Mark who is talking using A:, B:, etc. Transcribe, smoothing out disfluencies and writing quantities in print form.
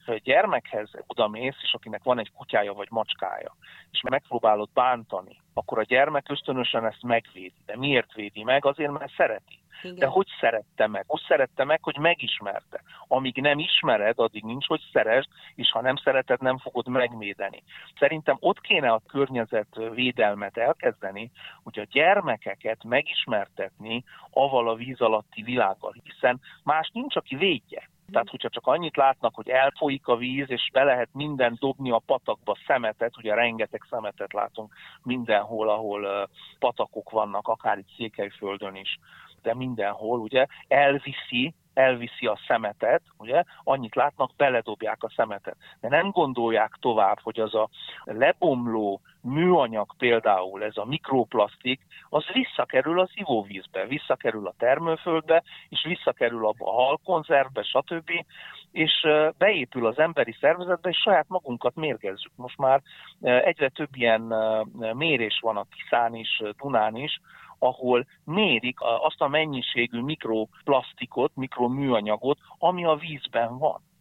A: Ha egy gyermekhez odamész, és akinek van egy kutyája vagy macskája, és megpróbálod bántani, akkor a gyermek ösztönösen ezt megvédi. De miért védi meg? Azért, mert szereti. De
B: Igen.
A: hogy szerette meg? Úgy szerette meg, hogy megismerte. Amíg nem ismered, addig nincs, hogy szeresd, és ha nem szereted, nem fogod megvédeni. Szerintem ott kéne a környezetvédelmet elkezdeni, hogy a gyermekeket megismertetni avval a víz alatti világgal, hiszen más nincs, aki védje. Tehát, hogyha csak annyit látnak, hogy elfolyik a víz, és be lehet mindent dobni a patakba, szemetet, ugye rengeteg szemetet látunk mindenhol, ahol patakok vannak, akár itt Székelyföldön is, de mindenhol, ugye, elviszi a szemetet, ugye, annyit látnak, beledobják a szemetet. De nem gondolják tovább, hogy az a lebomló műanyag például, ez a mikroplasztik, az visszakerül az ivóvízbe, visszakerül a termőföldbe, és visszakerül a halkonzervbe, stb., és beépül az emberi szervezetbe, és saját magunkat mérgezzük. Most már egyre több ilyen mérés van a Tiszán is, Dunán is, ahol mérik azt a mennyiségű mikroplasztikot, mikroműanyagot, ami a vízben van.